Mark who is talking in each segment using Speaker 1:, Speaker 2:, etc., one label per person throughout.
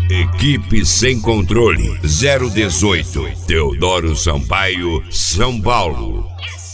Speaker 1: Equipe Sem Controle 018, Teodoro Sampaio, São Paulo.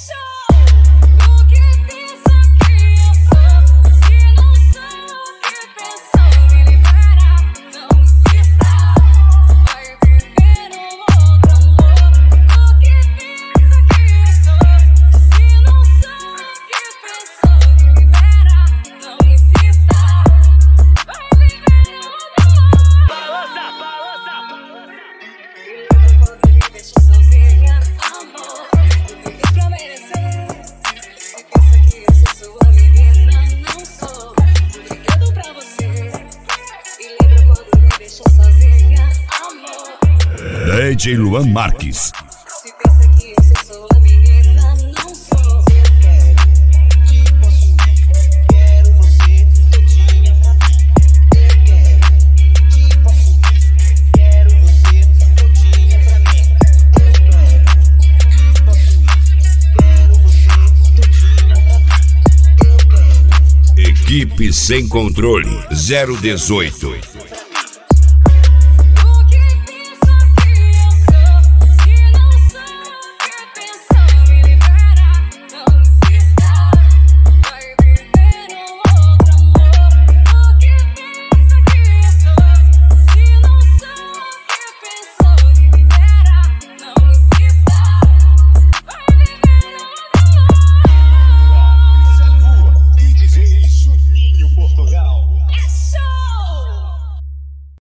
Speaker 1: DJ Luan Marques.
Speaker 2: Se pensa que eu sou a menina, não sou. Eu quero, te possuir. Quero você todinha pra mim. Eu quero, te possuir. Quero você todinha pra mim. Eu quero, te possuir. Quero você todinha pra mim. Eu quero.
Speaker 1: Equipe Sem Controle 018.